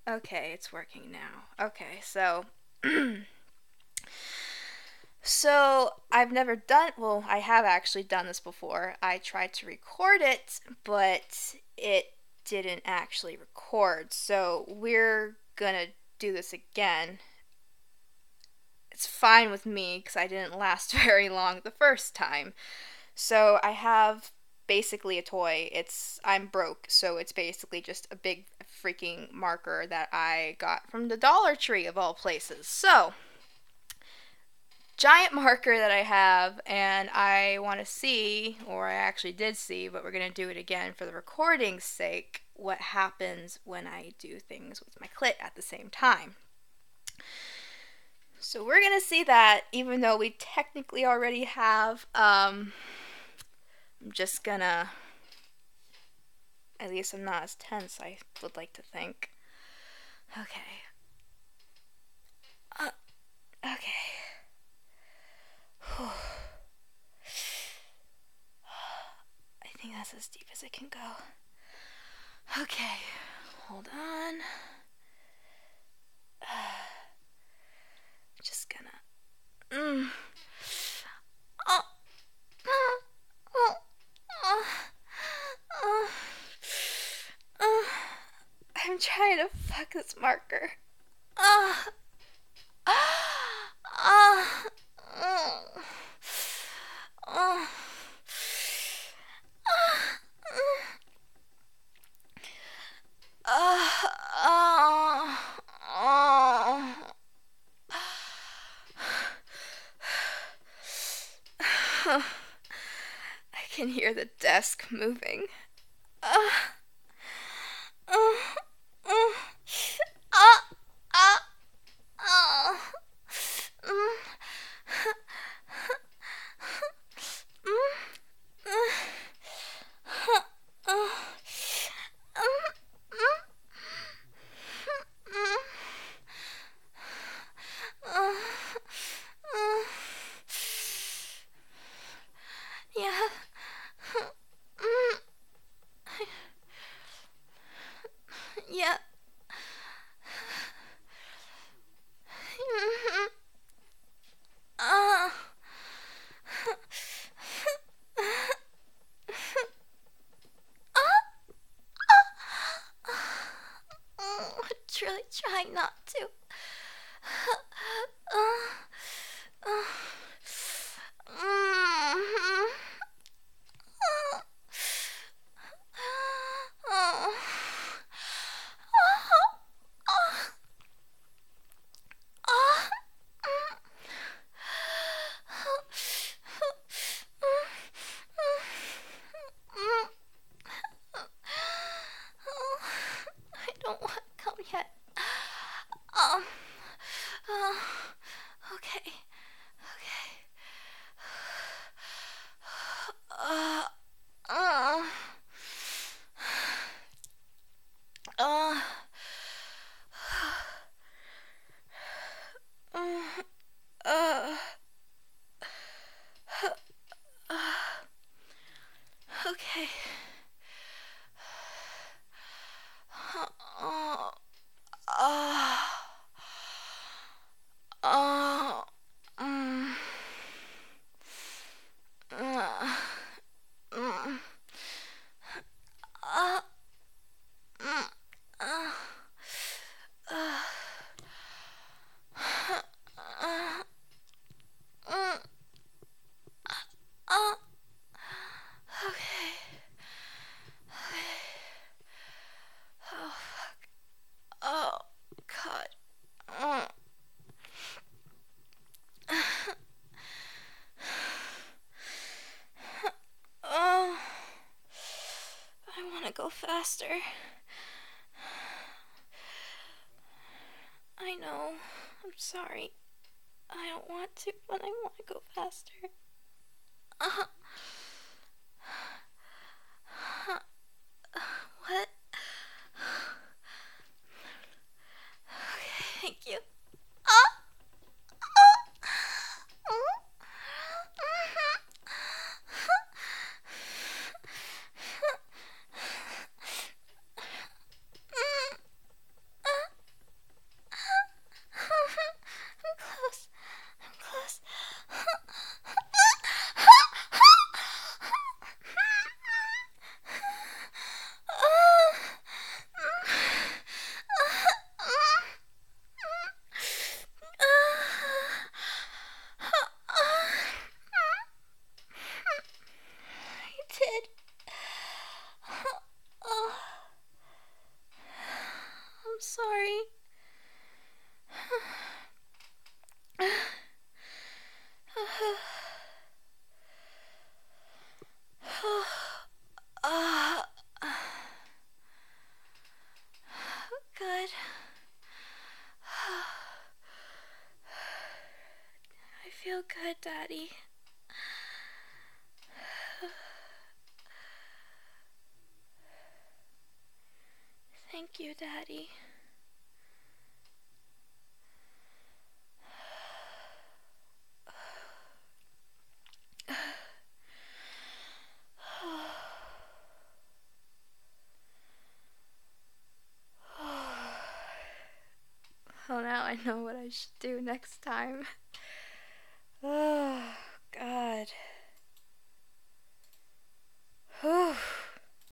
Okay, it's working now. Okay, so so I've never done, well, I have actually done this before. I tried to record it, but it didn't actually record. So we're gonna do this again. It's fine with me because I didn't last very long the first time. So I have basically a toy. I'm broke, so it's basically just a big freaking marker that I got from the Dollar Tree of all places. So, giant marker that I have, and I want to see, or I actually did see, but we're going to do it again for the recording's sake, what happens when I do things with my clit at the same time. So we're going to see that even though we technically already have, I'm just gonna, at least I'm not as tense, I would like to think. Okay. Uh, okay. I think that's as deep as it can go. Okay. Hold on. Just gonna. Mm. Oh. Oh. Oh. Oh. Oh. I'm trying to fuck this marker. Oh. Oh. Oh. Oh. Oh. Oh. I can hear the desk moving. Uh, uh, uh, uh, uh, uh, mm, yeah. Yeah. Uh, I'm really trying not to. I don't want to come yet. Um. Uh, okay. Okay. Uh. Uh. Uh. Uh. Okay. Uh. Uh. Uh. Mm. Uh. Mm. Uh. Mm. Uh. Uh. Uh. Mm. Uh. Okay. Oh, fuck. Oh, God. Mm. Oh, I want to go faster. I know. I'm sorry. I don't want to, but I want to go faster. Uh, what? Okay, thank you. Ah! I'm sorry. Good. I feel good, Daddy. Thank you, Daddy. Oh, now I know what I should do next time. Oh, God. Whew.